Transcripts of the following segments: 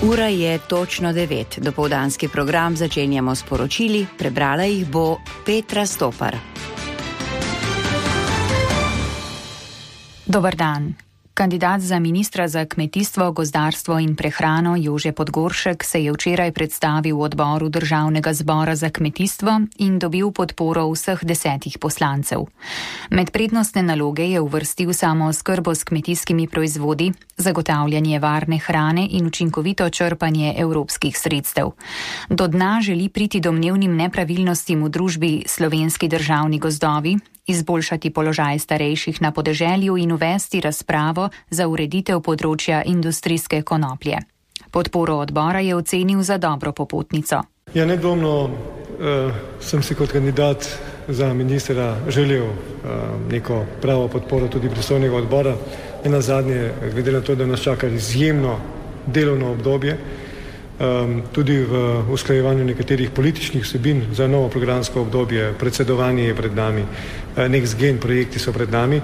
Ura je točno 9. Dopoldanski program začenjamo s poročili, prebrala jih bo Petra Stopar. Dober dan. Kandidat za ministra za kmetijstvo, gozdarstvo in prehrano Jože Podgoršek se je včeraj predstavil v odboru Državnega zbora za kmetijstvo in dobil podporo vseh 10 poslancev. Med prednostne naloge je uvrstil samooskrbo s kmetijskimi proizvodi, zagotavljanje varne hrane in učinkovito črpanje evropskih sredstev. Do dna želi priti domnevnim nepravilnostim v družbi Slovenski državni gozdovi, izboljšati položaj starejših na podeželju in uvesti razpravo za ureditev področja industrijske konoplje. Podporo odbora je ocenil za dobro popotnico. Ja, nedvomno sem si kot kandidat za ministra želel neko pravo podporo tudi pristojnega odbora. Nenazadnje, glede na to, da nas čaka izjemno delovno obdobje, tudi v usklajevanju nekaterih političnih vsebin za novo programsko obdobje, predsedovanje je pred nami, Next Gen projekti so pred nami.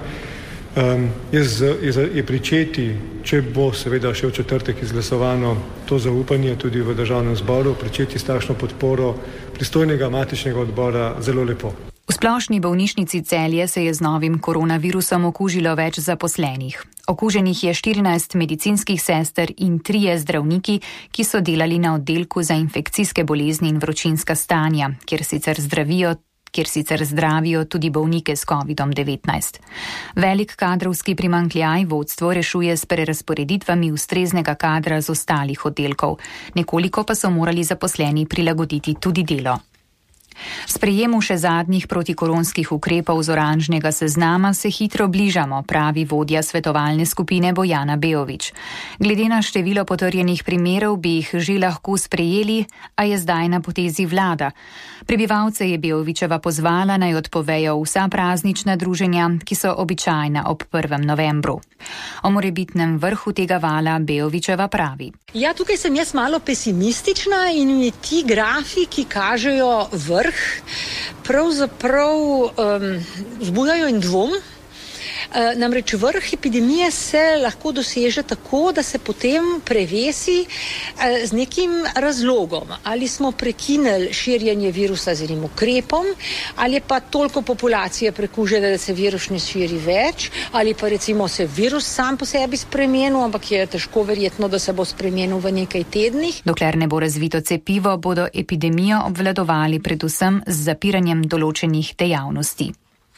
Je pričeti, če bo seveda še v četrtek izglasovano to zaupanje tudi v Državnem zboru, pričeti s takšno podporo pristojnega matičnega odbora zelo lepo. V splošni bolnišnici Celje se je z novim koronavirusom okužilo več zaposlenih. Okuženih je 14 medicinskih sester in 3 zdravniki, ki so delali na oddelku za infekcijske bolezni in vročinska stanja, kjer sicer zdravijo tudi bolnike s COVID-19. Velik kadrovski primanjkljaj vodstvo rešuje s prerazporeditvami ustreznega kadra z ostalih oddelkov. Nekoliko pa so morali zaposleni prilagoditi tudi delo. Sprejemu še zadnjih protikoronskih ukrepov z oranžnega seznama se hitro bližamo, pravi vodja svetovalne skupine Bojana Beović. Glede na število potrjenih primerov bi jih že lahko sprejeli, a je zdaj na potezi vlada. Prebivalce je Beovićeva pozvala naj odpovejo vsa praznična druženja, ki so običajna ob 1. novembru. O morebitnem vrhu tega vala Beovićeva pravi. Ja, tukaj sem jaz malo pesimistična in mi ti grafi, ki kažejo vrh, pravzaprav vzbujajo in dvom. Namreč vrh epidemije se lahko doseže tako, da se potem prevesi z nekim razlogom. Ali smo prekinili širjenje virusa z enim ukrepom, ali je pa toliko populacije prekužene, da se virus ne širi več, ali pa recimo se virus sam po sebi spremenil, ampak je težko verjetno, da se bo spremenil v nekaj tednih. Dokler ne bo razvito cepivo, bodo epidemijo obvladovali predvsem z zapiranjem določenih dejavnosti.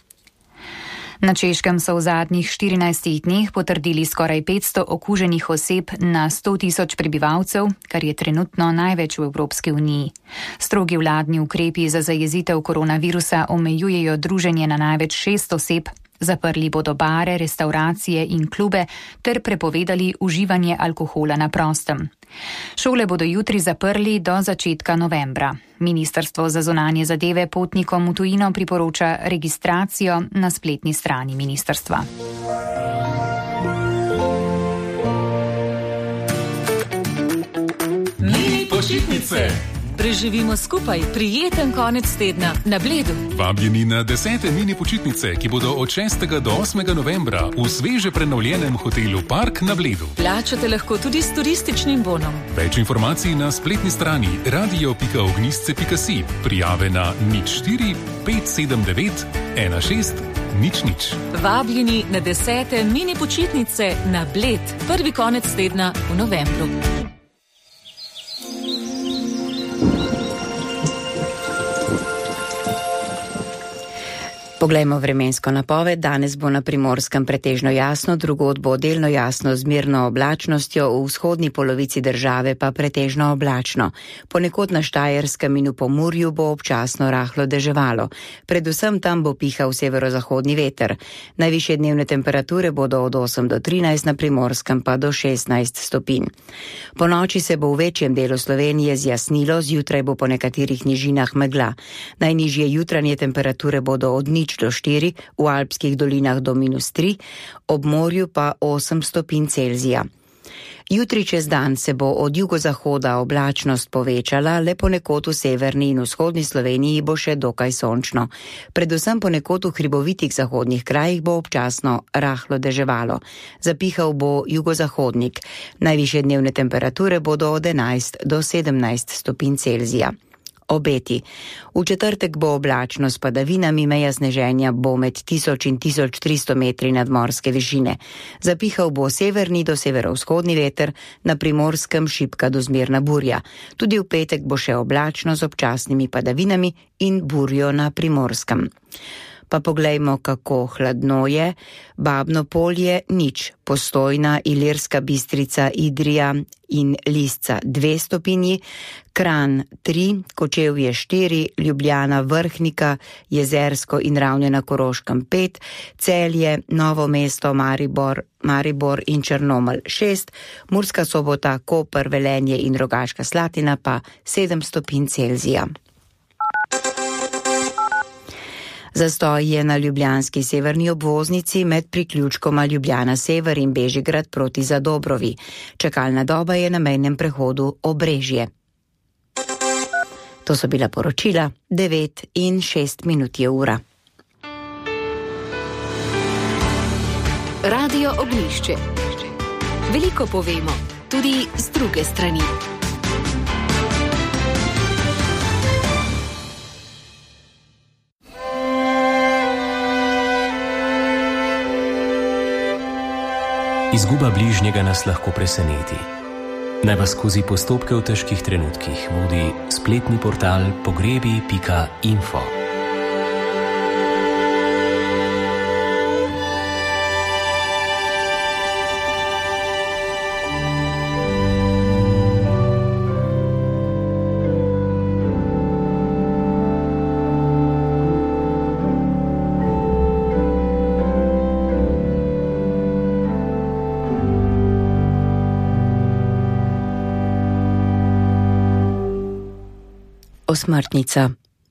Na Češkem so v zadnjih 14 dneh potrdili skoraj 500 okuženih oseb na 100 000 prebivalcev, kar je trenutno največ v Evropski uniji. Strogi vladni ukrepi za zajezitev koronavirusa omejujejo druženje na največ 6 oseb, zaprli bodo bare, restavracije in klube ter prepovedali uživanje alkohola na prostem. Šole bodo jutri zaprli do začetka novembra. Ministrstvo za zunanje zadeve potnikom v tujino priporoča registracijo na spletni strani ministrstva. Mini počitnice. Preživimo skupaj prijeten konec tedna na Bledu. Vabljeni na 10. mini počitnice, ki bodo od 6. do 8. novembra v sveže prenovljenem hotelu Park na Bledu. Plačate lahko tudi s turističnim bonom. Več informacij na spletni strani radio.ognjisce.si. Prijave na 04 579 16 00. Vabljeni na 10. mini počitnice na Bled. Prvi konec tedna v novembru. Poglejmo vremensko napoved. Danes bo na Primorskem pretežno jasno, drugod bo delno jasno z mirno oblačnostjo, v vzhodni polovici države pa pretežno oblačno. Ponekod na Štajerskem in v Pomurju bo občasno rahlo deževalo. Predvsem tam bo pihal severozahodni veter. Najvišje dnevne temperature bodo od 8 do 13, na Primorskem pa do 16 stopinj. Po noči se bo v večjem delu Slovenije zjasnilo, zjutraj bo po nekaterih nižinah megla. Najnižje jutranje temperature bodo od 0 do 4, v alpskih dolinah do -3, ob morju pa 8 stopinj Celzija. Jutri čez dan se bo od jugozahoda oblačnost povečala, le ponekod v severni in vzhodni Sloveniji bo še dokaj sončno. Predvsem ponekod v hribovitih zahodnih krajih bo občasno rahlo deževalo. Zapihal bo jugozahodnik. Najvišje dnevne temperature bodo od 11 do 17 stopinj Celzija. Obeti. V četrtek bo oblačno s padavinami, meja sneženja bo med 1000 in 1300 metri nadmorske višine. Zapihal bo severni do severovzhodni veter, na Primorskem šibka do zmerna burja. Tudi v petek bo še oblačno z občasnimi padavinami in burjo na Primorskem. Pa poglejmo, kako hladno je. Babno Polje nič, Postojna, Ilirska Bistrica, Idrija in Lisca 2 stopinji, Kranj 3, Kočevje 4, Ljubljana, Vrhnika, Jezersko in Ravne na Koroškem 5, Celje, Novo mesto, Maribor in Črnomelj 6, Murska Sobota, Koper, Velenje in Rogaška Slatina pa 7 stopinj Celzija. Zastoj je na ljubljanski severni obvoznici med priključkoma Ljubljana Sever in Bežigrad proti Zadobrovi. Čakalna doba je na mejnem prehodu Obrežje. To so bila poročila, 9 in 6 minut je ura. Radio Ognjišče. Veliko povemo, tudi z druge strani. Izguba bližnjega nas lahko preseneti. Naj vas skozi postopke v težkih trenutkih vodi spletni portal pogrebi.info. Osmrtnica.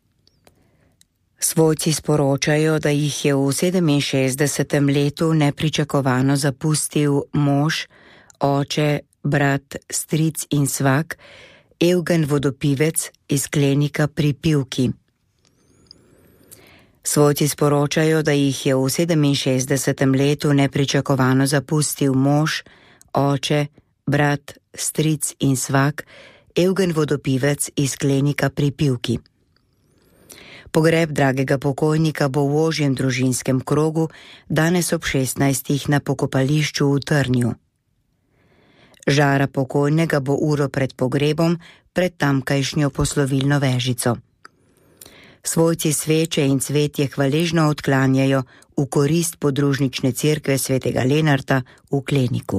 Svojci sporočajo, da jih je v 67. letu nepričakovano zapustil mož, oče, brat, stric in svak, Evgen Vodopivec iz Klenika pri Pivki. Svojci sporočajo, da jih je v 67. letu nepričakovano zapustil mož, oče, brat, stric in svak, Evgen Vodopivec iz Klenika pri Pivki. Pogreb dragega pokojnika bo v ožjem družinskem krogu danes ob 16. na pokopališču v Trnju. Žara pokojnega bo uro pred pogrebom pred tamkajšnjo poslovilno vežico. Svojci sveče in cvetje hvaležno odklanjajo v korist podružnične cerkve svetega Lenarta v Kleniku.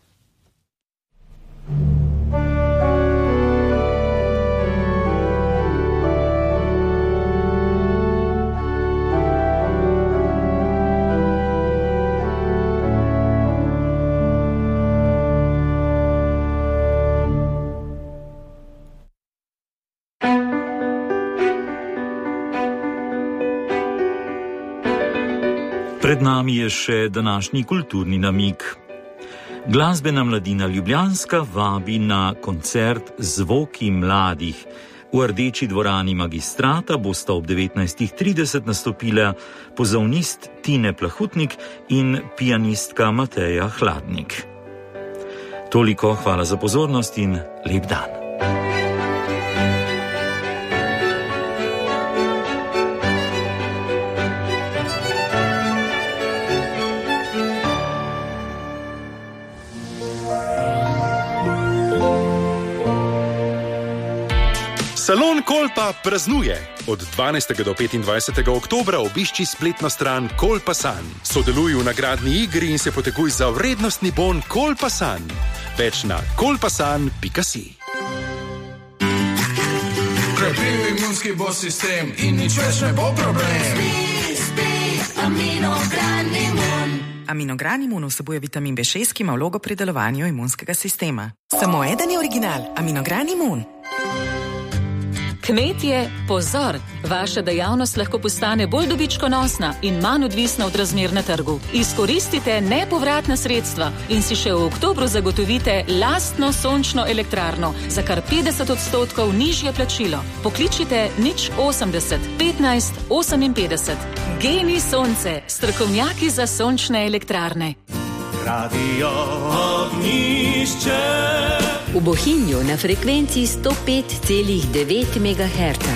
Pred nami je še današnji kulturni namig. Glasbena mladina Ljubljanska vabi na koncert Zvoki mladih. V Rdeči dvorani Magistrata bosta ob 19:30 nastopila pozavnist Tine Plahutnik in pianistka Mateja Hladnik. Toliko, hvala za pozornost in lep dan. Salon Kolpa praznuje. Od 12. do 25. oktobra obišči spletno stran Kolpa.san. Sodeluj v nagradni igri in se potekuj za vrednostni bon Kolpa.san. Več na kolpasan.si. Krepil imunski bo sistem in nič več ne bo problem. Spi, Aminogran Imun. Aminogran Imun vsebuje vitamin B6, ki ima vlogo pri delovanju imunskega sistema. Samo eden je original, Aminogran Imun. Kmetje, pozor! Vaša dejavnost lahko postane bolj dobičkonosna in manj odvisna od razmer na trgu. Izkoristite nepovratna sredstva in si še v oktobru zagotovite lastno sončno elektrarno za kar 50% nižje plačilo. Pokličite 080 15 58. Geni Sonce, strokovnjaki za sončne elektrarne. Radio Ognjišče. V Bohinju na frekvenci 105,9 MHz.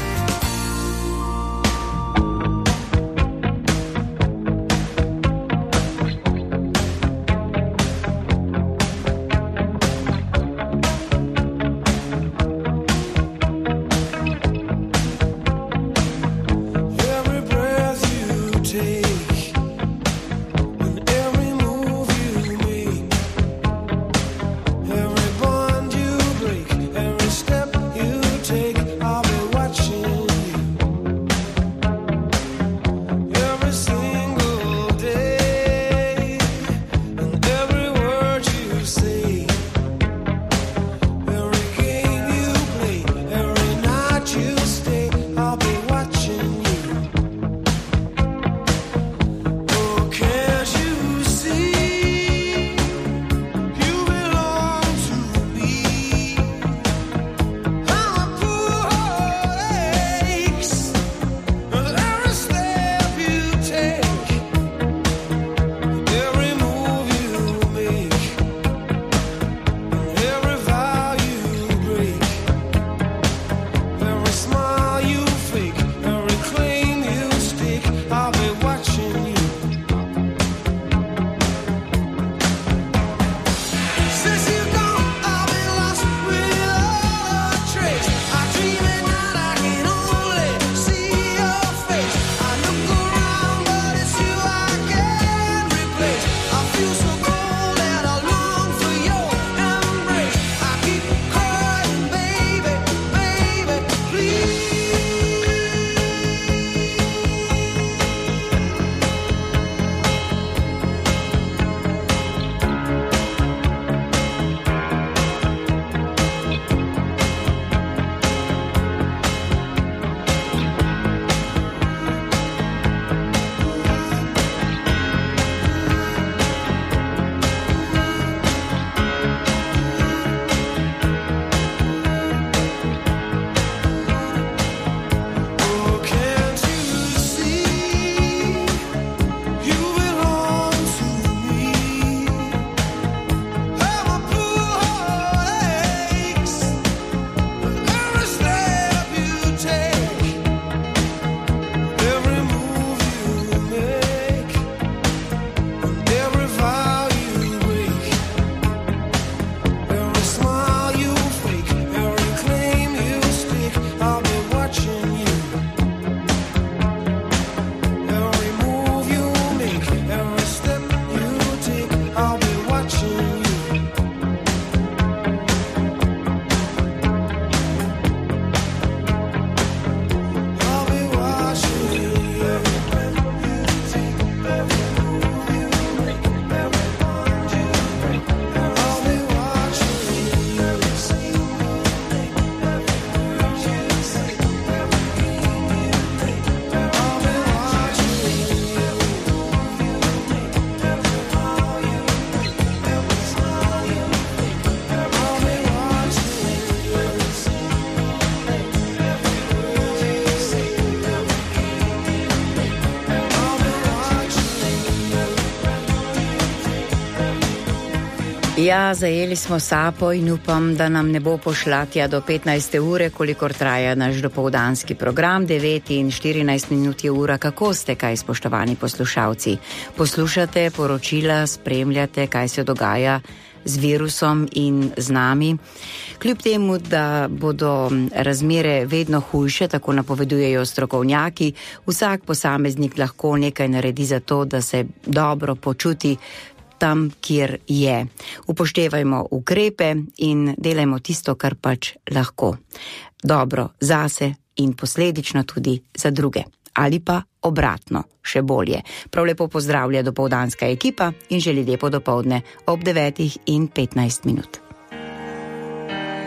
Ja, zajeli smo sapo in upam, da nam ne bo pošla tja do 15. ure, kolikor traja naš dopoldanski program. 9 in 14 minut je ura. Kako ste, kaj spoštovani poslušalci? Poslušate poročila, spremljate, kaj se dogaja z virusom in z nami. Kljub temu, da bodo razmere vedno hujše, tako napovedujejo strokovnjaki, vsak posameznik lahko nekaj naredi za to, da se dobro počuti tam, kjer je. Upoštevajmo ukrepe in delajmo tisto, kar pač lahko. Dobro zase in posledično tudi za druge. Ali pa obratno, še bolje. Prav lepo pozdravlja dopoldanska ekipa in želi lepo dopoldne ob 9 in 15 minut.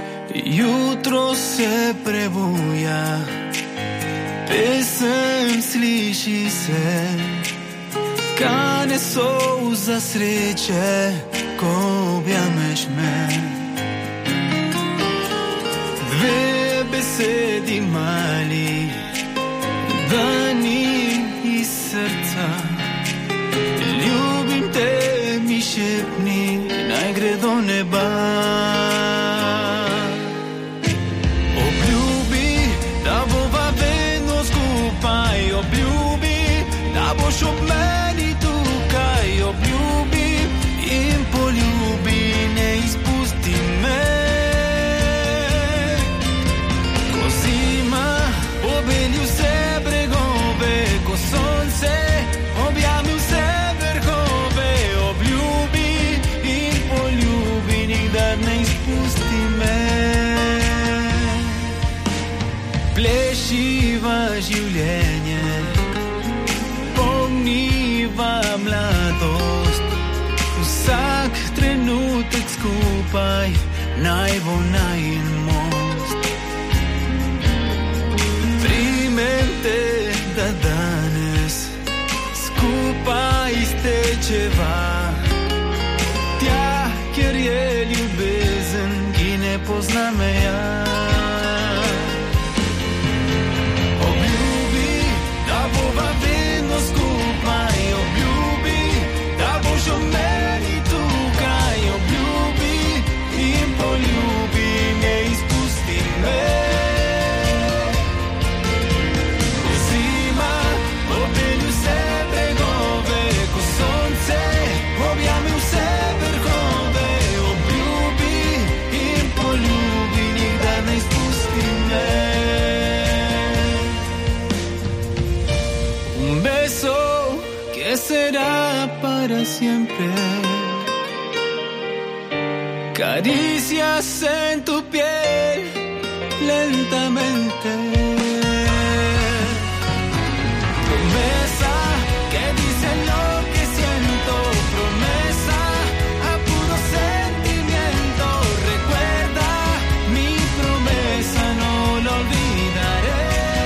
Jutro se prebuja, pesem sliši se, kane solza sreče, ko objameš me. Dve besedi mali, dani iz srca, ljubim te, mi šepni, naj gre do neba. Boš ob meni tukaj, obljubi in poljubi, ne izpusti me. Ko zima obeli vse bregove, ko sonce objami vse vrhove, obljubi in poljubi, nikdar ne izpusti me. Plešiva življenje, mladost, vsak trenutek skupaj naj bo najin most. Primem te, da danes skupaj iztečeva tja, kjer je ljubezen, ki ne pozna meja. Obljubi, da bova vedno skupaj, o meni tukaj, obljubi in poljubi, ne izpusti me. Ko zima obeli vse bregove, ko sonce objami vse vrhove, obljubi in poljubi, nikdar ne izpusti me. Un beso que será para siempre, caricias en tu piel lentamente, promesa que dice lo que siento, promesa a puro sentimiento, recuerda mi promesa, no lo olvidaré.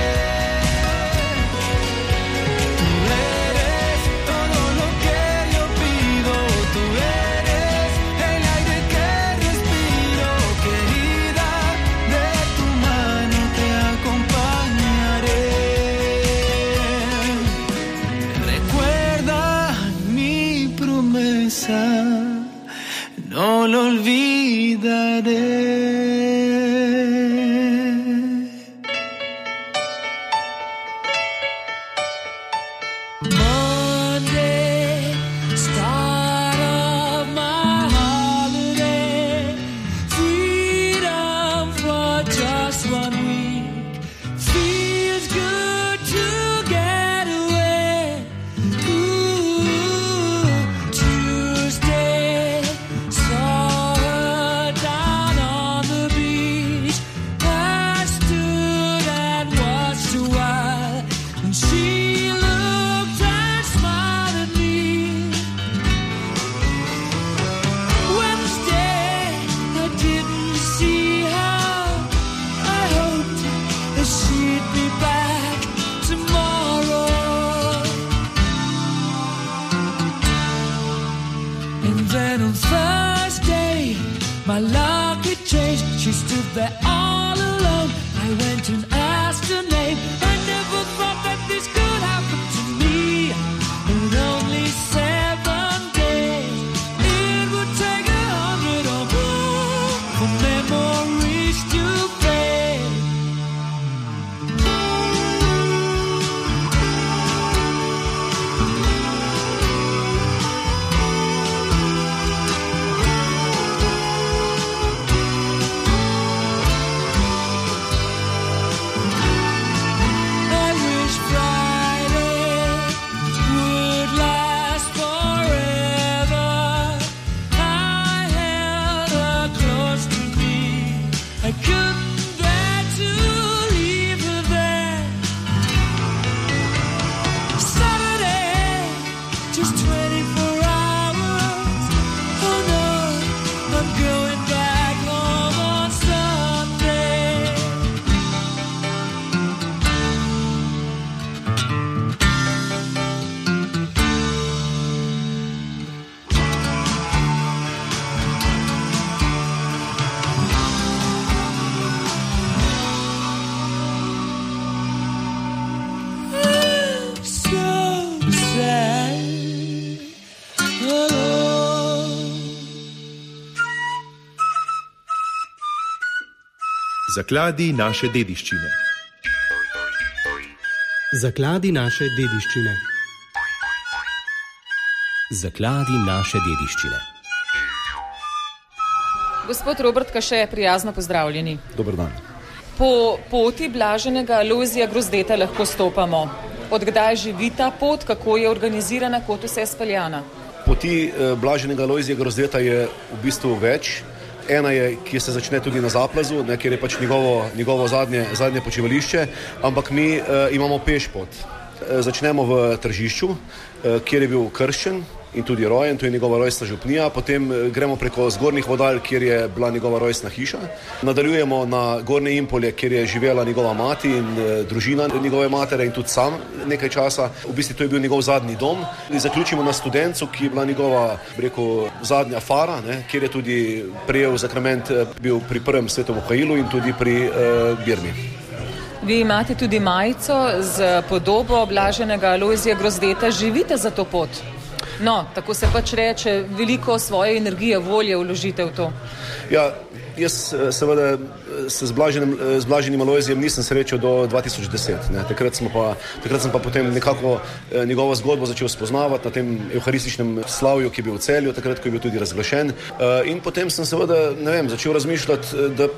No lo olvidaré. Monday, start of my holiday, freedom for just 1 week, feels good to get away. Tuesday, saw her down on the beach. I stood and watched a while, and she looked and smiled at me. Wednesday, I didn't see her. I hoped that she'd be back tomorrow. And then on Thursday, my luck had changed. She stood there all alone. I went and asked her name. I never thought that this could happen to me. In only 7 days, it would take 100 or more for memories to fade. I wish Friday Zakladi naše dediščine. Zakladi naše dediščine. Zakladi naše dediščine. Gospod Robert Kaše, prijazno pozdravljeni. Dober dan. Po poti Blaženega Lojzija Grozdeta lahko stopamo. Od kdaj živi ta pot, kako je organizirana, kot vse speljana? Poti Blaženega Lojzija Grozdeta je v bistvu več. Ena je, ki se začne tudi na Zaplazu, kjer je pač njegovo zadnje počivališče, ampak mi imamo pešpot. Začnemo v Tržišču, kjer je bil krščen in tudi rojen, to je njegova rojstna župnija, potem gremo preko Zgornjih Vodalj, kjer je bila njegova rojstna hiša, nadaljujemo na Gornje Impolje, kjer je živela njegova mati in družina njegove matere in tudi sam nekaj časa. V bistvu to je bil njegov zadnji dom. In zaključimo na Studencu, ki je bila njegova, zadnja fara, kjer je tudi prejel zakrament, bil pri prvem svetom Mihaelu in tudi pri Birmi. Vi imate tudi majico z podobo Blaženega Lojzija Grozdeta, živite za to pot? No, tako se pač reče, veliko svoje energije, volje vložite v to. Ja, jaz seveda se z Blaženim Lojzijem nisem srečal do 2010. Takrat sem pa potem nekako njegovo zgodbo začel spoznavati na tem evharističnem slavju, ki je bil v Celju, takrat, ko je bil tudi razglašen. In potem sem seveda, začel razmišljati, da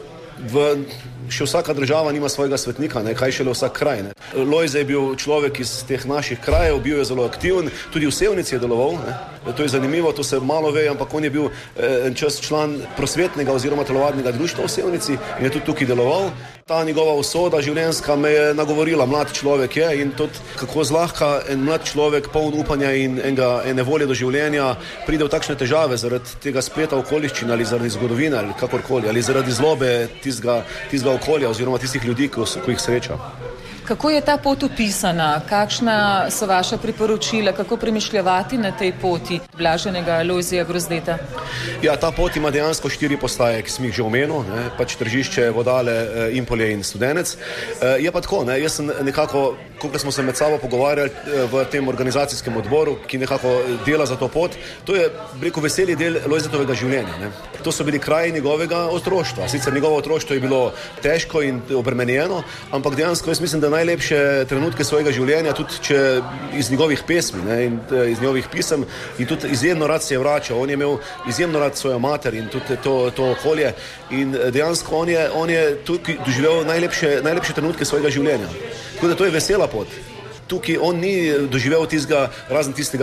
še vsaka država nima svojega svetnika, kaj šele vsak kraj. Lojze je bil človek iz teh naših krajev, bil je zelo aktiven, tudi v Sevnici je deloval. To je zanimivo, to se malo ve, ampak on je bil en čas član prosvetnega oziroma telovadnega društva v Sevnici in je tudi tukaj deloval. Ta njegova usoda življenjska me je nagovorila, mlad človek je in tudi kako zlahka en mlad človek poln upanja in ene volje do življenja pride v takšne težave zaradi tega spleta okoliščin ali zaradi zgodovine ali kakorkoli, ali zaradi zlobe tistega okolja oziroma tistih ljudi, ko jih sreča. Kako je ta pot opisana? Kakšna so vaša priporočila? Kako premišljati na tej poti Blaženega Lojzija Grozdeta? Ja, ta pot ima dejansko 4 postaje, ki sem jih že omenil, pač Tržišče, Vodale, Impolje in Studenec. Je pa tako, jaz sem nekako, koliko smo se med sabo pogovarjali v tem organizacijskem odboru, ki nekako dela za to pot, to je, veselji del Lojzetovega življenja. To so bili kraji njegovega otroštva. Sicer njegovo otroštvo je bilo težko in obremenjeno, ampak dejansko jaz mislim, da najlepše trenutke svojega življenja, tudi če iz njegovih pesmi in iz njegovih pisem, in tudi izjemno rad se je vračal. On je imel izjemno rad svojo mater in tudi to okolje in dejansko on je tukaj doživel najlepše trenutke svojega življenja. Tako da to je vesela pot. Tukaj on ni doživel razen tistega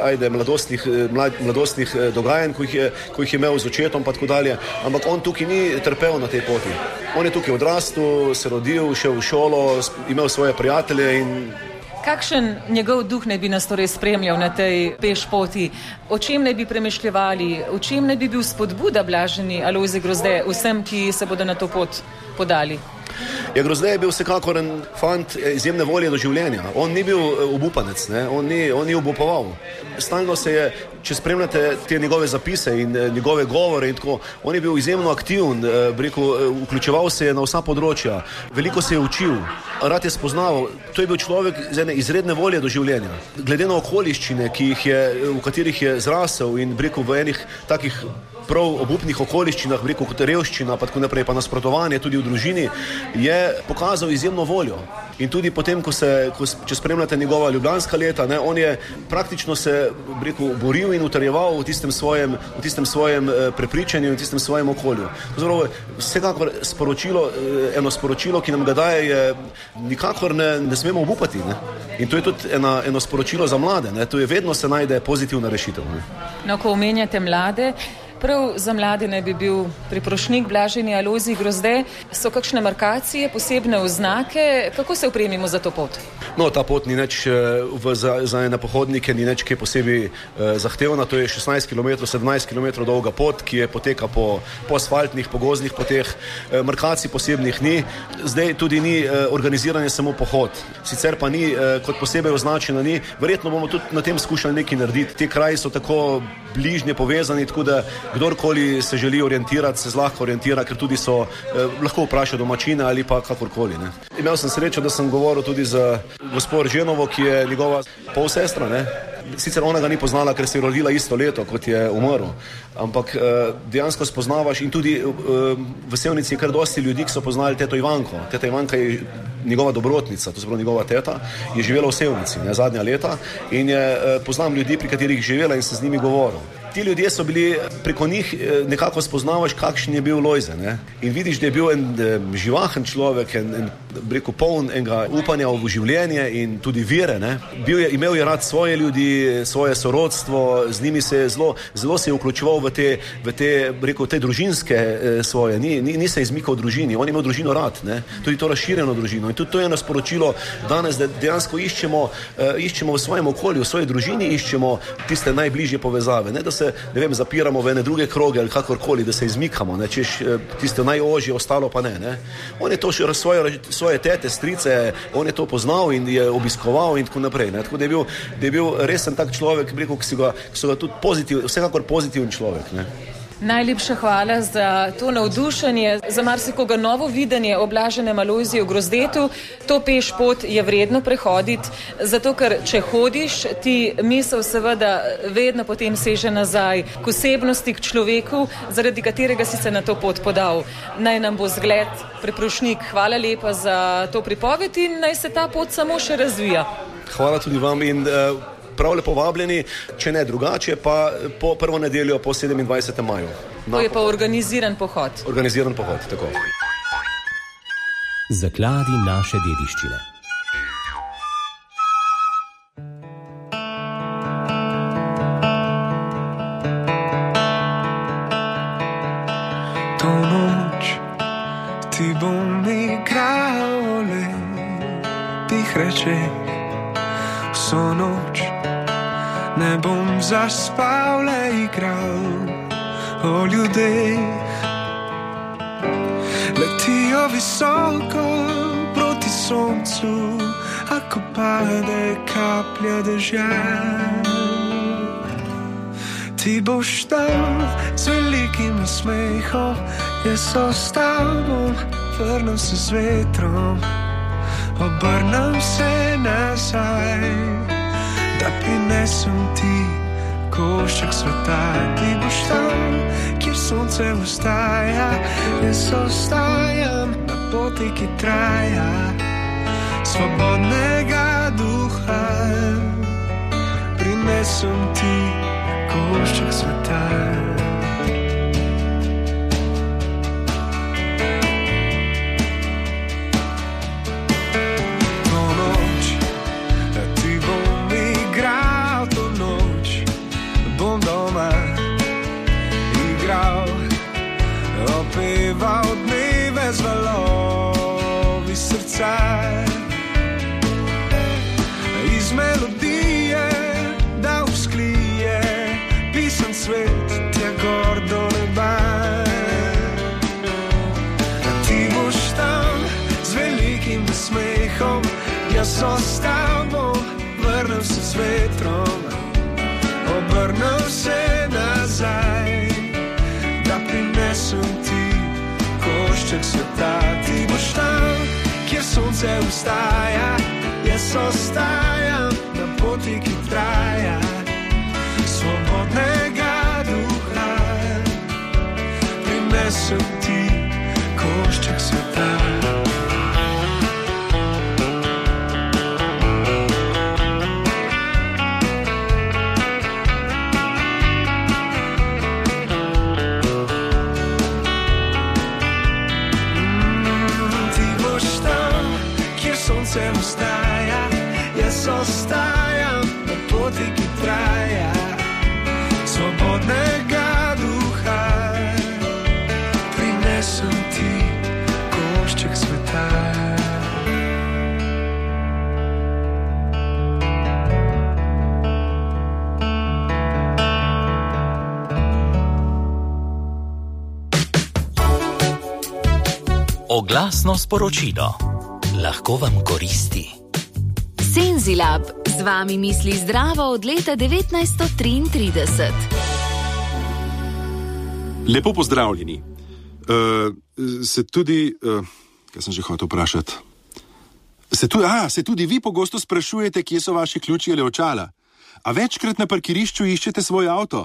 mladostnih dogajanj, ko jih je imel z očetom pa tako dalje, ampak on tukaj ni trpel na tej poti. On je tukaj odrastel, se rodil, šel v šolo, imel svoje prijatelje in... Kakšen njegov duh naj bi nas torej spremljal na tej peš poti? O čem naj bi premišljevali? O čem naj bi bil spodbuda Blaženi Lojzij Grozdet vsem, ki se bodo na to pot podali? Ja, Grozdet je bil vsekakor en fant izjemne volje do življenja. On ni bil obupanec, on ni obupoval. Stalno se je, če spremljate te njegove zapise in njegove govore in tako, on je bil izjemno aktiven, vključeval se je na vsa področja, veliko se je učil, rad je spoznaval. To je bil človek z ene izredne volje do življenja. Glede na okoliščine, v katerih je zrasel in v enih takih prav obupnih okoliščinah, kot revščina, pa tako naprej, pa nasprotovanje tudi v družini, je pokazal izjemno voljo. In tudi potem, če spremljate njegova ljubljanska leta, on je praktično se boril in utrjeval v tistem svojem prepričanju in v tistem svojem okolju. Vsekakor eno sporočilo, ki nam ga daje, je nikakor ne smemo obupati. In to je tudi eno sporočilo za mlade. To je vedno se najde pozitivna rešitev. No, ko omenjate mlade, prav za mlade naj bi bil priprošnik Blaženi Lojzij Grozdet. So kakšne markacije, posebne oznake? Kako se opremimo za to pot? No, ta pot ni nič za ene pohodnike, ni nič kaj posebej zahtevna. To je 16 km, 17 km dolga pot, ki je poteka po asfaltnih, po gozdnih poteh. Markacij posebnih ni. Zdaj tudi ni organiziranje samo pohod. Sicer pa ni, kot posebej označena ni. Verjetno bomo tudi na tem skušali nekaj narediti. Te kraji so tako bližnje povezani, tako da kdorkoli se želi orientirati, se zlahka orientira, ker tudi so lahko vprašajo domačine ali pa kakorkoli. Imel sem srečo, da sem govoril tudi z gospo Rženovo, ki je njegova polsestra. Sicer ona ga ni poznala, ker se je rodila isto leto, kot je umrl, ampak dejansko spoznavaš in tudi v Sevnici je kar dosti ljudi, ki so poznali teto Ivanko. Teta Ivanka je njegova dobrotnica, to se pravi njegova teta, je živela v Sevnici, zadnja leta in poznam ljudi, pri katerih je živela in se z njimi govoril. Ti ljudje so bili, preko njih nekako spoznavaš, kakšen je bil Lojze, ne? In vidiš, da je bil en živahen človek, rekel, poln enega upanja v življenje in tudi vire, ne? Imel je rad svoje ljudi, svoje sorodstvo, z njimi se je zelo se je vključeval v te družinske svoje, ni se izmikal družini, on je imel družino rad, ne? Tudi to razširjeno družino. In tudi to je eno sporočilo danes, da dejansko iščemo v svojem okolju, v svoji družini iščemo tiste najbližje povezave, ne da se, ne vem, zapiramo v ene druge kroge ali kakorkoli, da se izmikamo, ne, češ tiste najožje, ostalo pa ne. On je to še svoje tete, strice, on je to poznal in je obiskoval in tako naprej, ne. Tako da je bil resen tak človek, rekel, ki so ga tudi vsekakor pozitiven človek, ne. Najlepša hvala za to navdušenje, za marsikoga novo videnje o blaženem Alojziju Grozdetu. To peš pot je vredno prehoditi, zato ker če hodiš, ti misel seveda vedno potem seže nazaj k osebnosti, k človeku, zaradi katerega si se na to pot podal. Naj nam bo zgled, priprošnik. Hvala lepa za to pripoved in naj se ta pot samo še razvija. Hvala tudi vam in prav lepo vabljeni, če ne drugače, pa po prvo nedeljo po 27. maju. To je pa organiziran pohod. Organiziran pohod, tako. Zakladi naše dediščine. To noč ti bom igral le tih rečeh, vso noč ne bom zaspal, le igral o ljudeh. Letijo visoko proti soncu, ako pade kaplja dežja. Ti boš tam z velikim nasmehom, jaz ostal bom, vrnem se z vetrom, obrnem se nazaj, da prinesem ti košček sveta. Ti boš tam, kjer sonce vstaja, jaz ostajam na poti, ki traja, svobodnega duha, prinesem ti košček sveta. Opeval dneve z valovi srca, iz melodije da vzklije pisan svet tja gor do neba. Ti boš tam z velikim smehom, jaz ostal bom, vrnem se z vetrom, obrnem se nazaj, da prinesem ti košček sveta. Ti boš tam, kjer sonce vstaja, jaz ostajam na poti, ki traja, svobodnega duha, prinesem ti košček sveta. Vstaja, jaz ostajam na poti, ki traja, svobodnega duha, prinesem ti košček sveta. Oglasno sporočilo lahko vam koristi. Senzilab, z vami misli zdravo od leta 1933. Lepo pozdravljeni. Se tudi, kaj sem že hotel vprašati? Se tudi vi pogosto sprašujete, kje so vaši ključi ali očala? A večkrat na parkirišču iščete svoj avto?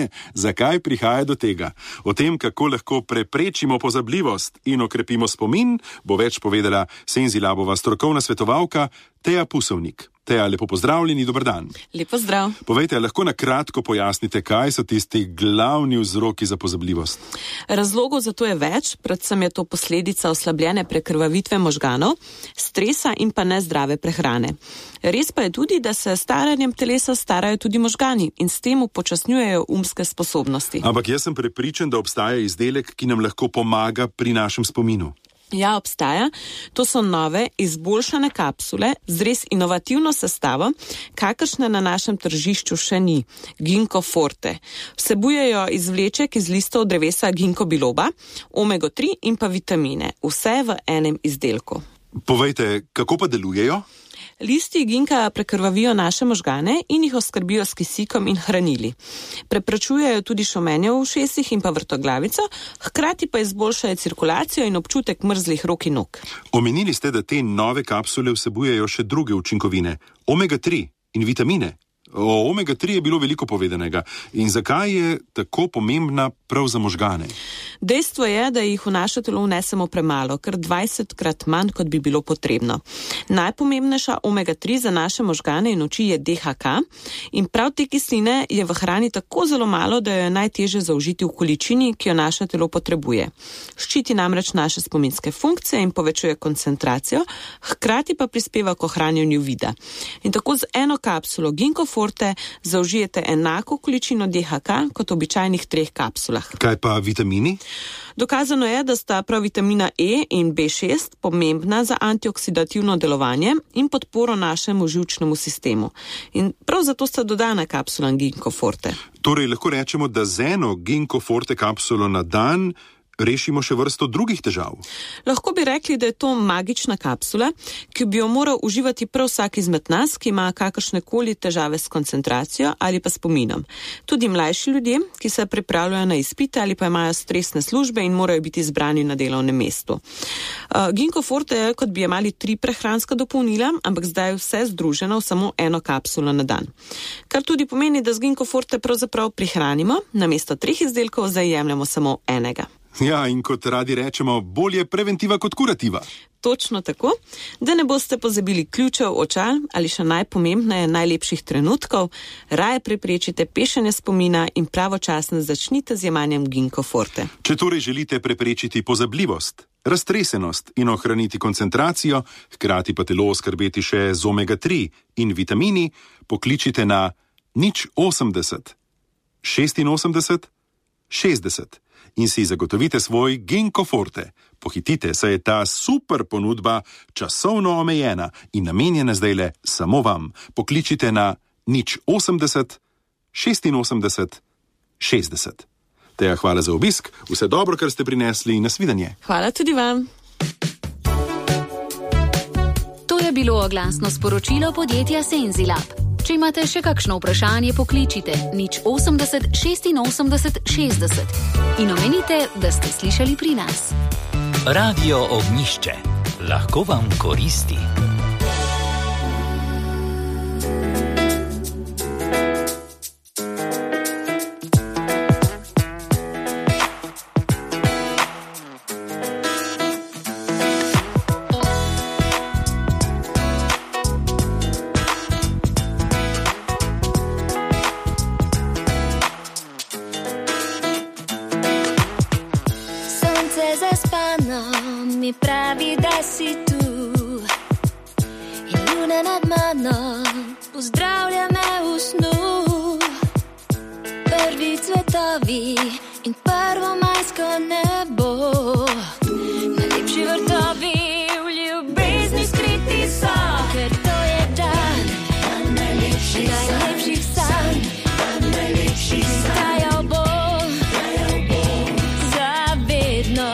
Zakaj prihaja do tega? O tem, kako lahko preprečimo pozabljivost in okrepimo spomin, bo več povedala Senzilabova strokovna svetovalka Teja Pusovnik. Teja, lepo pozdravljeni, dober dan. Lepo zdrav. Povejte, lahko na kratko pojasnite, kaj so tisti glavni vzroki za pozabljivost? Razlogov za to je več, predvsem je to posledica oslabljene prekrvavitve možganov, stresa in pa nezdrave prehrane. Res pa je tudi, da se staranjem telesa starajo tudi možgani in s tem upočasnjujejo umske sposobnosti. Ampak jaz sem prepričan, da obstaja izdelek, ki nam lahko pomaga pri našem spominu. Ja, obstaja. To so nove, izboljšane kapsule z res inovativno sestavo, kakršne na našem tržišču še ni. Ginkgo Forte. Vsebujejo izvleček iz listov drevesa ginkgo biloba, omega 3 in pa vitamine. Vse v enem izdelku. Povejte, kako pa delujejo? Listi ginka prekrvavijo naše možgane in jih oskrbijo s kisikom in hranili. Preprečujejo tudi šumenje v ušesih in pa vrtoglavico, hkrati pa izboljšajo cirkulacijo in občutek mrzlih rok in nog. Omenili ste, da te nove kapsule vsebujejo še druge učinkovine, omega 3 in vitamine. O omega 3 je bilo veliko povedanega. In zakaj je tako pomembna prav za možgane? Dejstvo je, da jih v naše telo vnesemo premalo, kar 20krat manj, kot bi bilo potrebno. Najpomembnejša omega 3 za naše možgane in oči je DHK in prav te kisline je v hrani tako zelo malo, da jo je najtežje zaužiti v količini, ki jo naše telo potrebuje. Ščiti namreč naše spominske funkcije in povečuje koncentracijo, hkrati pa prispeva k ohranjanju vida. In tako z eno kapsulo Ginkgo Forte zaužijete enako količino DHK kot v običajnih 3 kapsulah. Kaj pa vitamini? Dokazano je, da sta prav vitamina E in B6 pomembna za antioksidativno delovanje in podporo našemu živčnemu sistemu. In prav zato sta dodana kapsula Ginkgo Forte. Torej lahko rečemo, da z eno Ginkgo Forte kapsulo na dan rešimo še vrsto drugih težav. Lahko bi rekli, da je to magična kapsula, ki bi jo moral uživati prav vsak izmed nas, ki ima kakršnekoli težave s koncentracijo ali pa spominom. Tudi mlajši ljudje, ki se pripravljajo na izpite ali pa imajo stresne službe in morajo biti zbrani na delovnem mestu. Ginkgo Forte je, kot bi imeli 3 prehranska dopolnila, ampak zdaj je vse združeno v samo eno kapsulo na dan. Kar tudi pomeni, da z Ginkgo Forte pravzaprav prihranimo, namesto 3 izdelkov zdaj jemljemo samo enega. Ja, in kot radi rečemo, bolje preventiva kot kurativa. Točno tako, da ne boste pozabili ključev, očal ali še najpomembneje najlepših trenutkov, raje preprečite pešenje spomina in pravočasno začnite z jemanjem Ginkgo Forte. Če torej želite preprečiti pozabljivost, raztresenost in ohraniti koncentracijo, hkrati pa telo oskrbeti še z omega 3 in vitamini, pokličite na 080 86 60 in si zagotovite svoj Ginkgo Forte. Pohitite, saj je ta super ponudba časovno omejena in namenjena zdajle samo vam. Pokličite na 080 86 60. Teja, hvala za obisk, vse dobro, kar ste prinesli, in nasvidenje. Hvala tudi vam. To je bilo oglasno sporočilo podjetja Senzilab. Če imate še kakšno vprašanje, pokličite 080 86 60 in omenite, da ste slišali pri nas. Radio Ognjišče. Lahko vam koristi. Mi pravi, da si tu in luna nad mano pozdravlja me v snu. Prvi cvetovi in prvo majsko nebo, najlepši vrtovi v ljubezni skriti so, ker to je dan najlepših sanj, trajal bo zavedno.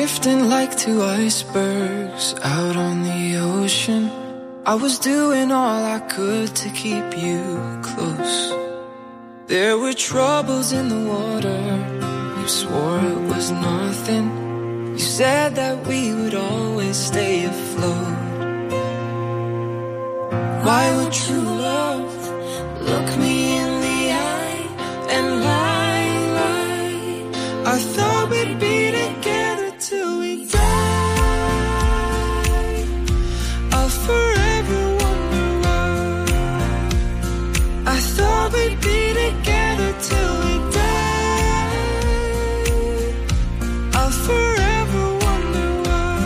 drifting like two icebergs out on the ocean. I was doing all I could to keep you close. There were troubles in the water. You swore it was nothing. You said that we would always stay afloat. Why would true love look me in the eye and lie? I thought we'd be together till we die. I'll forever wonder why. I thought we'd be together till we die. I'll forever wonder why.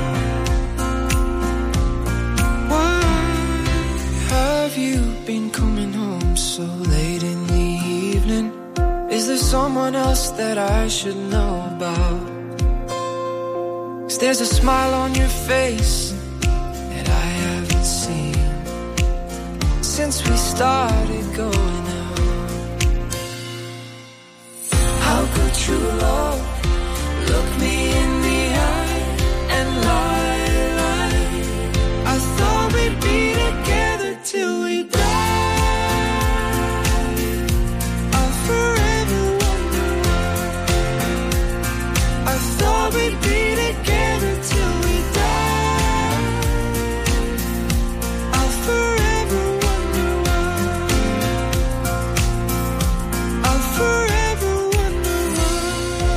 Why have you been coming home so late in the evening? Is there someone else that I should know about? 'Cause there's a smile on your face that I haven't seen since we started going out. How could true love look me in the eye and lie? I thought we'd be together till we die. We'd be together till we die. I'll forever wonder why. I'll forever wonder why.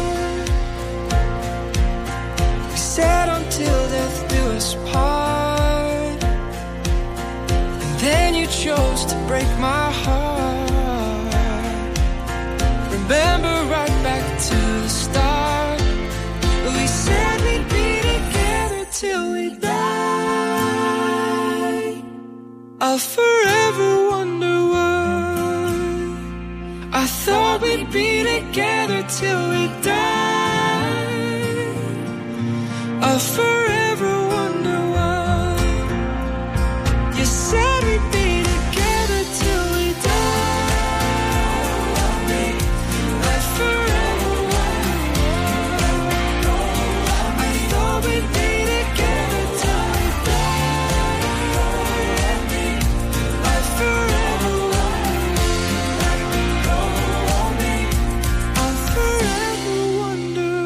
We said until death do us part, and then you chose to break my heart. Remember right back to the start. We said we'd be together till we die. I'll forever wonder why. I thought we'd be together till we die. I'll forever wonder why. You said we'd be together till we die. I forever wonder why. I thought we'd be together till we die. I forever wonder. I forever wonder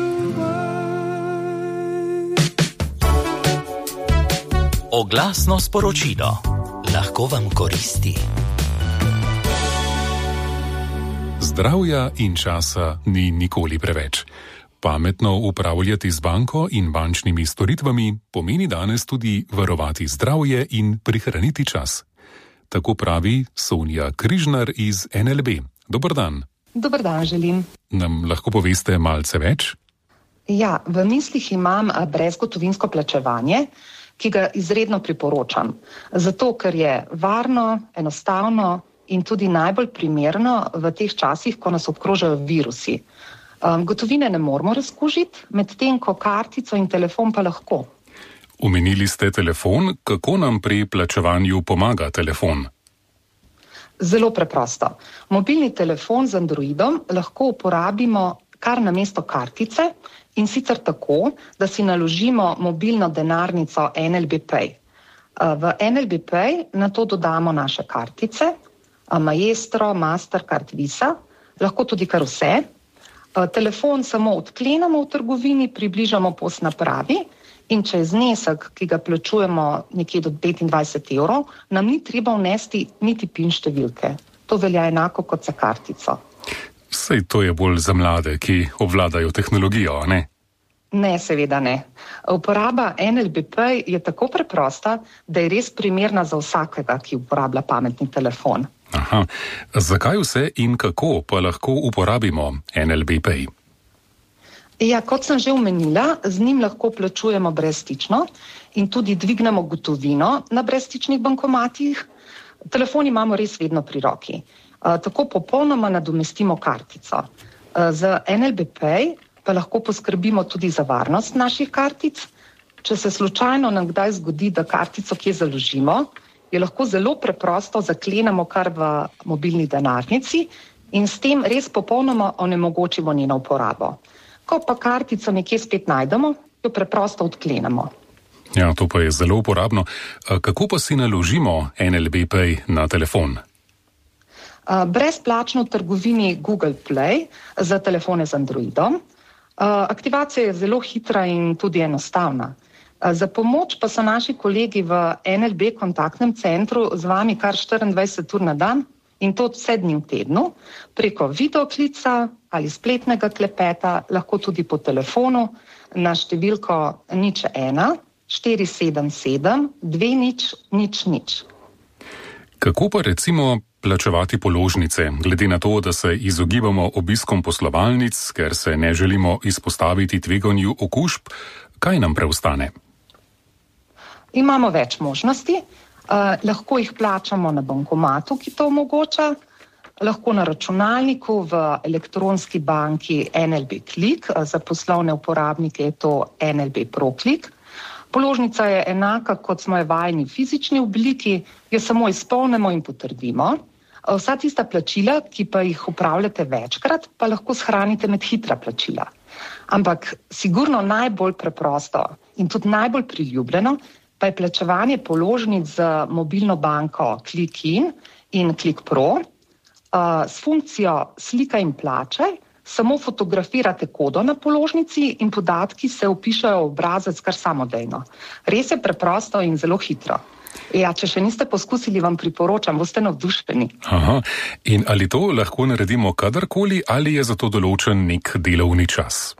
why. Oglasno sporočilo. Lahko vam koristi. Zdravja in časa ni nikoli preveč. Pametno upravljati z banko in bančnimi storitvami pomeni danes tudi varovati zdravje in prihraniti čas. Tako pravi Sonja Križnar iz NLB. Dober dan. Dober dan želim. Nam lahko poveste malce več? Ja, v mislih imam brezgotovinsko plačevanje, ki ga izredno priporočam. Zato, ker je varno, enostavno in tudi najbolj primerno v teh časih, ko nas obkrožajo virusi. Gotovine ne moramo razkužiti, medtem ko kartico in telefon pa lahko. Omenili ste telefon, kako nam pri plačevanju pomaga telefon? Zelo preprosto. Mobilni telefon z Androidom lahko uporabimo kar namesto kartice in sicer tako, da si naložimo mobilno denarnico NLB Pay. V NLB Pay na to dodamo naše kartice, Maestro, Mastercard, Visa, lahko tudi kar vse. Telefon samo odklenemo v trgovini, približamo post napravi in če je znesek, ki ga plačujemo nekje do 25 evrov, nam ni treba vnesti niti PIN številke. To velja enako kot za kartico. Sej to je bolj za mlade, ki obvladajo tehnologijo, ne? Ne, seveda ne. Uporaba NLB Pay je tako preprosta, da je res primerna za vsakega, ki uporablja pametni telefon. Aha, zakaj vse in kako pa lahko uporabimo NLB Pay? Ja, kot sem že omenila, z njim lahko plačujemo brezstično in tudi dvignemo gotovino na brezstičnih bankomatih. Telefon imamo res vedno pri roki. Tako popolnoma nadomestimo kartico. Z NLB Pay pa lahko poskrbimo tudi za varnost naših kartic. Če se slučajno nam kdaj zgodi, da kartico kje založimo, jo lahko zelo preprosto zaklenemo kar v mobilni denarnici in s tem res popolnoma onemogočimo njeno uporabo. Ko pa kartico nekje spet najdemo, jo preprosto odklenemo. Ja, to pa je zelo uporabno. Kako pa si naložimo NLB Pay na telefon? Brezplačno v trgovini Google Play za telefone z Androidom. Aktivacija je zelo hitra in tudi enostavna. Za pomoč pa so naši kolegi v NLB kontaktnem centru z vami kar 24 ur na dan in to vse dni v tednu, preko videoklica ali spletnega klepeta, lahko tudi po telefonu na številko 01 477 2000. Kako pa recimo plačevati položnice, glede na to, da se izogibamo obiskom poslovalnic, ker se ne želimo izpostaviti tveganju okužb, kaj nam preostane? Imamo več možnosti. Lahko jih plačamo na bankomatu, ki to omogoča, lahko na računalniku v elektronski banki NLB Klik, za poslovne uporabnike je to NLB ProKlik. Položnica je enaka, kot smo je vajeni v fizični obliki, jo samo izpolnimo in potrdimo. Vsa tista plačila, ki pa jih upravljate večkrat, pa lahko shranite med hitra plačila. Ampak sigurno najbolj preprosto in tudi najbolj priljubljeno pa je plačevanje položnic z mobilno banko Click-in in Click Pro. S funkcijo slika in plačaj samo fotografirate kodo na položnici in podatki se vpišajo v obrazec kar samodejno. Res je preprosto in zelo hitro. Ja, če še niste poskusili, vam priporočam, boste navdušeni. Aha, in ali to lahko naredimo kadarkoli ali je za to določen nek delovni čas?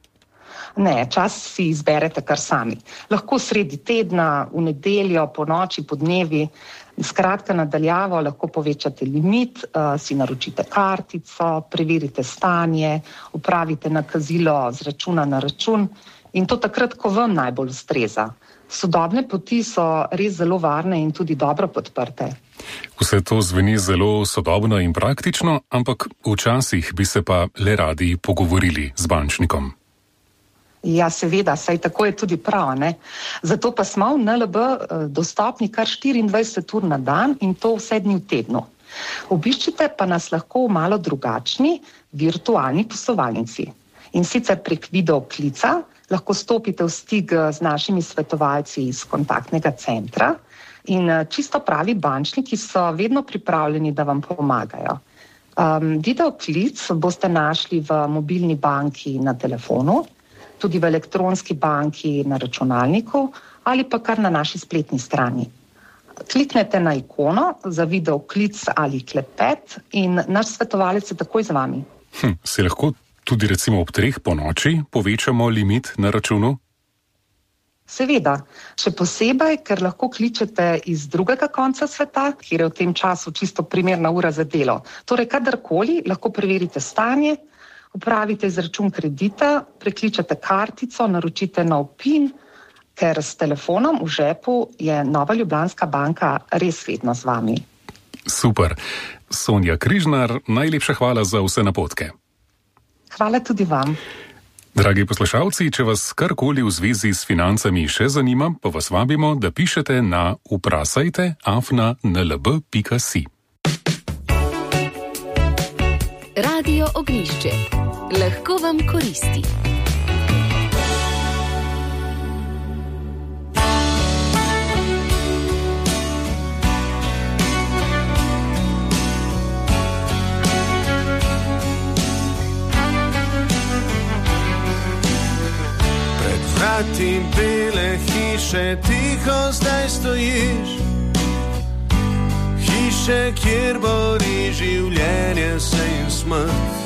Ne, čas si izberete kar sami. Lahko sredi tedna, v nedeljo, po noči, po dnevi. Skratka, nadaljavo lahko povečate limit, si naročite kartico, preverite stanje, upravite nakazilo z računa na račun in to takrat, ko vam najbolj ustreza. Sodobne poti so res zelo varne in tudi dobro podprte. Vse to zveni zelo sodobno in praktično, ampak včasih bi se pa le radi pogovorili z bančnikom. Ja, seveda, saj tako je tudi prav, ne? Zato pa smo v NLB dostopni kar 24 ur na dan in to vse dni v tednu. Obiščite pa nas lahko v malo drugačni virtualni poslovalnici. In sicer prek videoklica lahko stopite v stik z našimi svetovalci iz kontaktnega centra in čisto pravi bančniki so vedno pripravljeni, da vam pomagajo. Videoklic boste našli v mobilni banki na telefonu, tudi v elektronski banki na računalniku ali pa kar na naši spletni strani. Kliknete na ikono za videoklic ali klepet in naš svetovalec je takoj z vami. Si lahko tudi recimo ob 3 po noči povečamo limit na računu? Seveda, še posebej, ker lahko kličete iz drugega konca sveta, kjer je v tem času čisto primerna ura za delo. Torej, kadarkoli lahko preverite stanje, upravite izračun kredita, prekličete kartico, naročite nov PIN, ker s telefonom v žepu je Nova Ljubljanska banka res vedno z vami. Super. Sonja Križnar, najlepša hvala za vse napotke. Hvala tudi vam. Dragi poslušalci, če vas karkoli v zvezi s financami še zanima, pa vas vabimo, da pišete na vprasajte@nlb.si. Radio Ognjišče. Lahko vam koristi. Pred vrati bele hiše tiho zdaj stojiš. Hiše, kjer bori življenje se in smrt.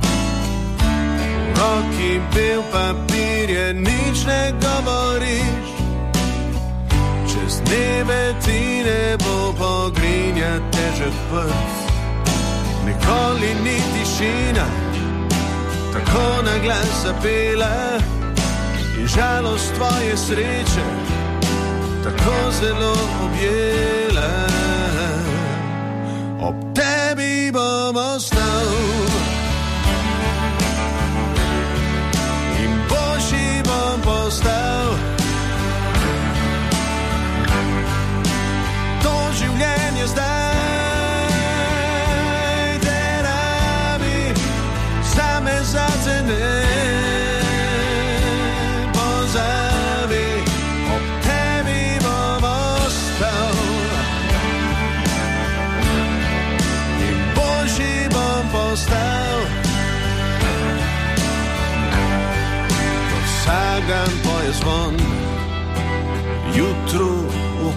V roki bel papir je, nič ne govoriš. Čez dneve ti ne bo pogrinja težek prst. Nikoli ni tišina tako na glas zapela in žalost tvoje sreče tako zelo objela. Ob tebi bom ostal in boljši bom postal. To življenje zdaj te rabi, zame zate ne pozabi.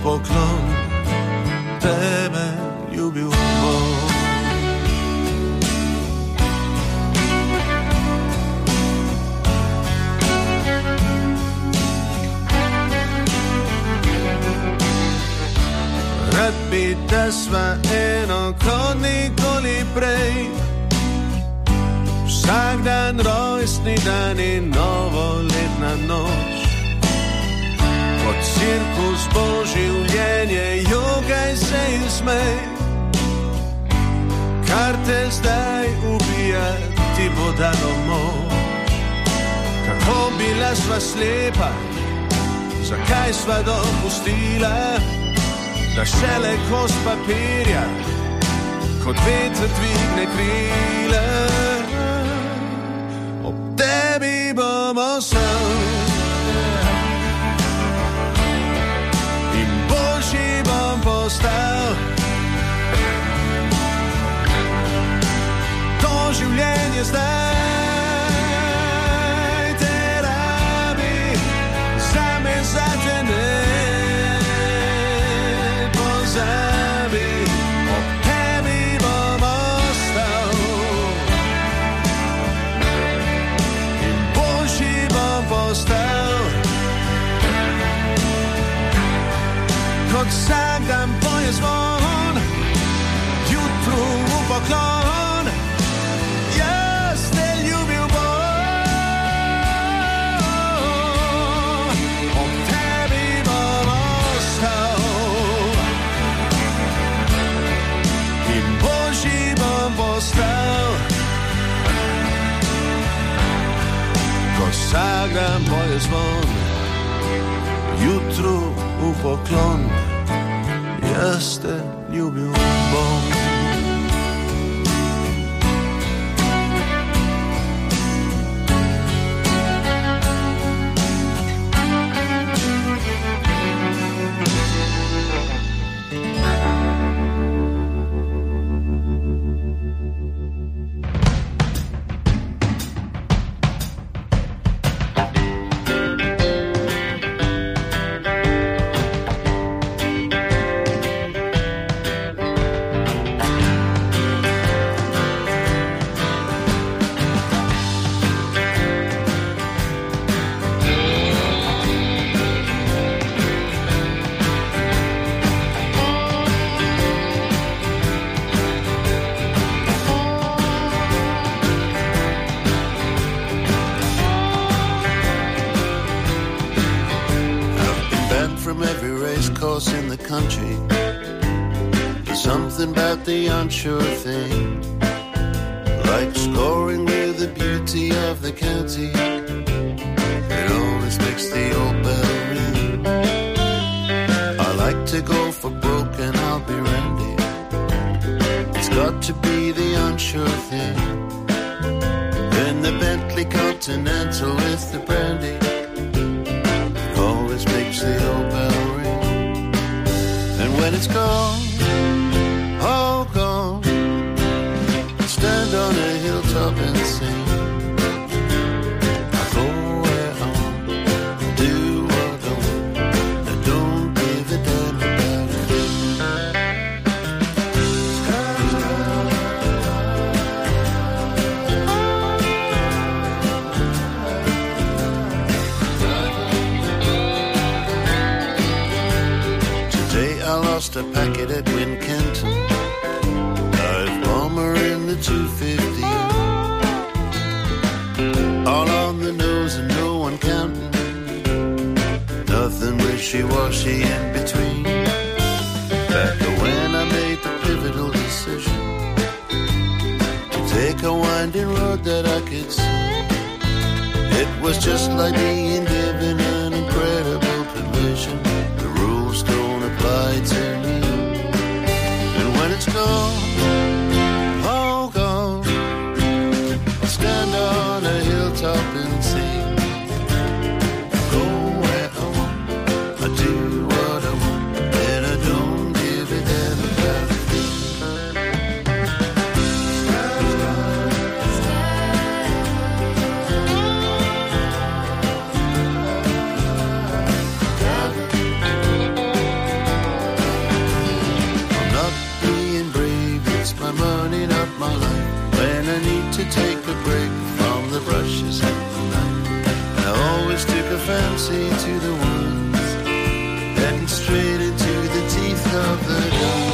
poklon, tebe ljubil bom. Rad bi da sva eno kot nikoli prej, vsak dan rojstni dan in novoletna noč. Kot cirkus bo življenje, jokaj se in smej, kar te zdaj ubija, ti bo dano moč. Kako bila sva slepa, zakaj sva dopustila, da šele kos papirja kot veter dvigne krila. Ob tebi bom ostal in boljši bom postal. To življenje zdaj te rabi, zame zate ne. Ob tebi bom ostal in boljši bom postal. Kot vsak dan poje zvon, jutru v poklon, jaz te ljubil bom. Ob tebi bom ostal in boljši bom postal. Ko vsak dan poje zvon, jutru v poklon, jaz te ljubil bom. In the country, there's something about the unsure thing, like scoring with the beauty of the county. It always makes the old bell ring. I like to go for broke and I'll be Randy. It's got to be the unsure thing. In the Bentley Continental with the brandy, it always makes the old bell ring. And when it's gone, all gone, stand on a hilltop and sing. I go where I want, do what I want, and don't give a damn about it. Today I lost a packet at Wincanton, dive bomber in the 250, all on the nose and no one counting, nothing wishy-washy in between. Back to when I made the pivotal decision to take a winding road that I could see. It was just like being given an incredible permission. The rules don't apply to me. And when it's gone, all gone, I'll stand on a hilltop and sing. I go where I want, I do what I want, and I don't give a damn about it. say to the ones heading straight into the teeth of the gun?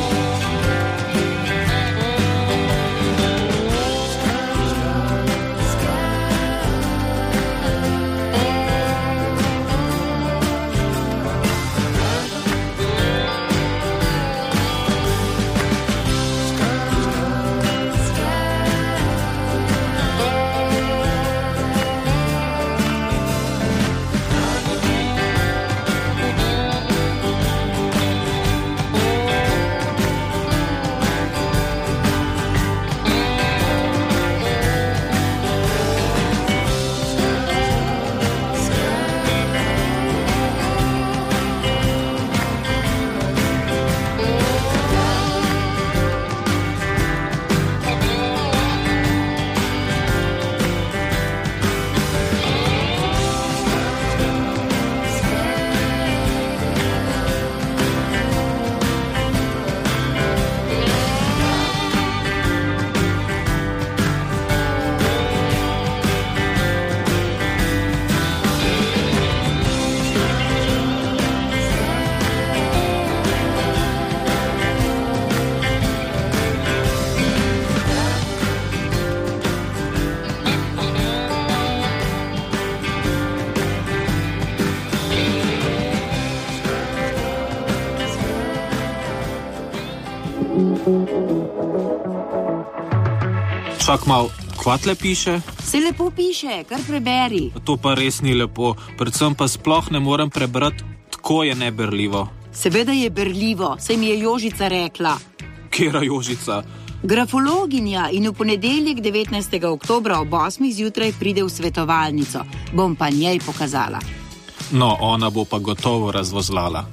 Čak mal, kvatle piše? Se lepo piše, kar preberi. To pa res ni lepo, predvsem pa sploh ne morem prebrati, tako je neberljivo. Seveda je berljivo, saj mi je Jožica rekla. Kera Jožica? Grafologinja in v ponedeljek 19. oktobra ob 8. zjutraj pride v svetovalnico. Bom pa njej pokazala. No, ona bo pa gotovo razvozlala.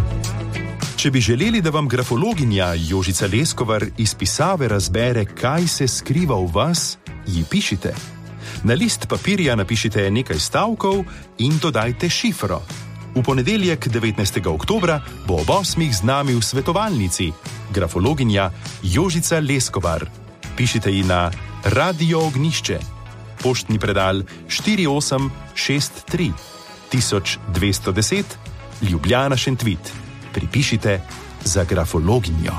Če bi želeli, da vam grafologinja Jožica Leskovar iz pisave razbere, kaj se skriva v vas, ji pišite. Na list papirja napišite nekaj stavkov in dodajte šifro. V ponedeljek 19. oktobra bo ob 8. z nami v svetovalnici grafologinja Jožica Leskovar. Pišite ji na Radio Ognjišče, poštni predal 4863 1210 Ljubljana Šentvit. Pripišite za grafologinjo.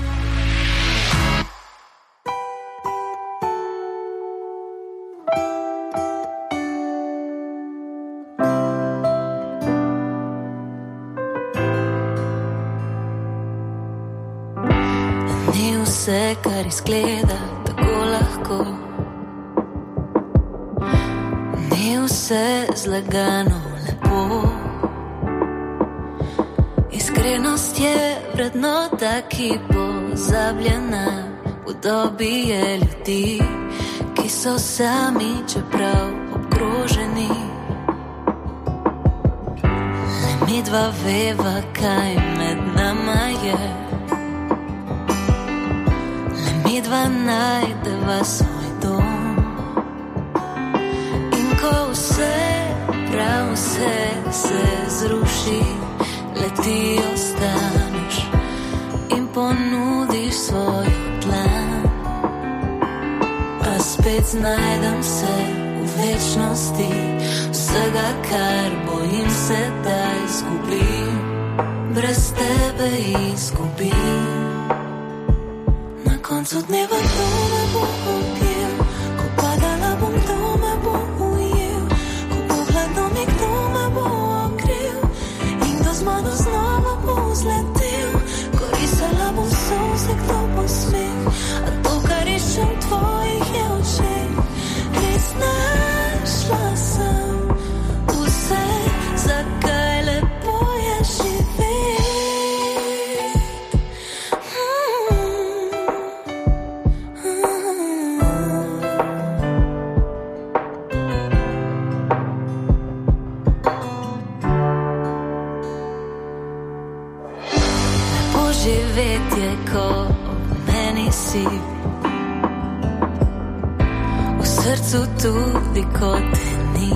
Ni vse, kar izgleda tako lahko. Ni vse zlagano lepo. Iskrenost je vrednota, ki pozabljena v dobi je ljudi, ki so sami, čeprav obkroženi. Le mi dva veva, kaj med nama je. Le mi dva najdeva svoj dom. In ko vse, prav vse se zruši, le ti ostaneš in ponudiš svojo dlan. A spet znajdem se v večnosti, vsega, kar bojim se, da izgubim. Brez tebe izgubim. Na koncu dneva to me bo objel, ko padala bom, to me bo ujel, ko bo hladno mi, kdo me bo ogrel. Z mano znova bo vzletel, korisala bom solze, kdo bo smeh. A to, kar iščem tvojih je očeh. Res našla sem vse, zakaj lepo je živeti. Živetje, ko meni si, v srcu tudi, ko te ni.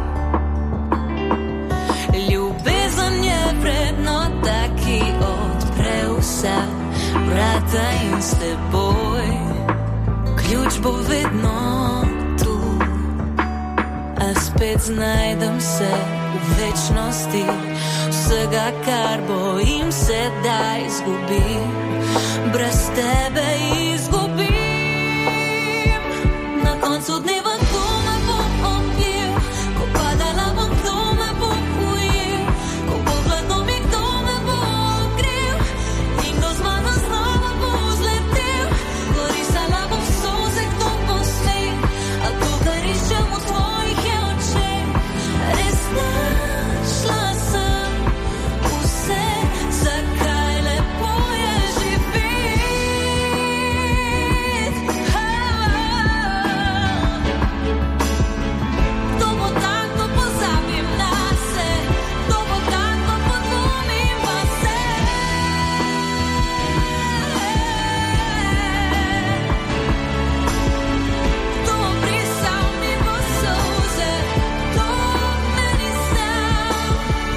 Ljubezen je vrednota, ki odpre vsa vrata in s teboj. Ključ bo vedno tu, a spet znajdem se v večnosti. Vsega, kar bojim se, da izgubim, brez tebe izgubim. Na koncu dneva kdo me bo objel, ko padala bom, kdo me bo ujel, ko bo hladno mi, kdo me bo ogrel in kdo z mano znova bo zletel. Korisala bom solze, kdo bo sneg, a to, kar iščem v tvojih je očeh. Res našla sem vse, zakaj lepo je živeti. Kdo bo tak, ko pozabim nase, kdo bo tak, ko podvomim vase. Kdo bo brisal mi bo solze, kdo meni sam.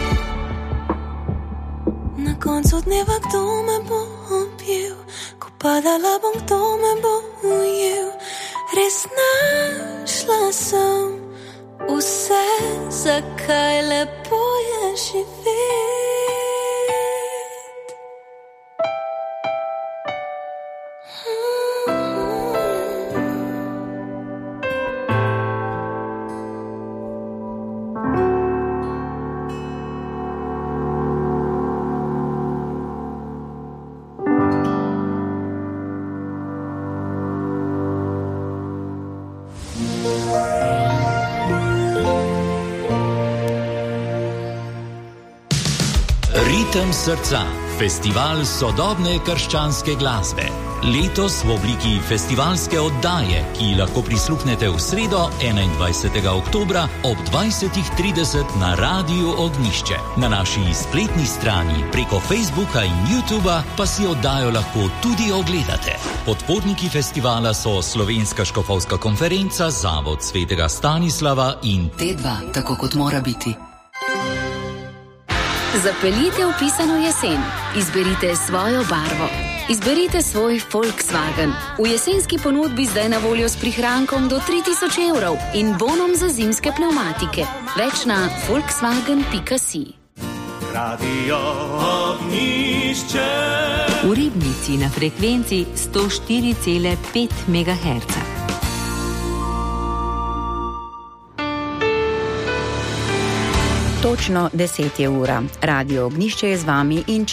Na koncu dneva kdo me bo objel, ko padala bom, kdo me bo ujel. Res našla sem vse, zakaj lepo je živeti. Ritem srca, festival sodobne krščanske glasbe. Letos v obliki festivalske oddaje, ki lahko prisluhnete v sredo 21. oktobra ob 20:30 na Radiu Ognjišče. Na naši spletni strani preko Facebooka in YouTuba pa si oddajo lahko tudi ogledate. Podporniki festivala so Slovenska škofovska konferenca, Zavod svetega Stanislava in T2, tako kot mora biti. Zapeljite v pisano jesen. Izberite svojo barvo. Izberite svoj Volkswagen. V jesenski ponudbi zdaj na voljo s prihrankom do 3000 evrov in bonom za zimske pnevmatike. Več na volkswagen.si. Radio Ognjišče. V Ribnici na frekvenci 104,5 MHz. Točno 10 je ura. Radio Ognjišče je z vami in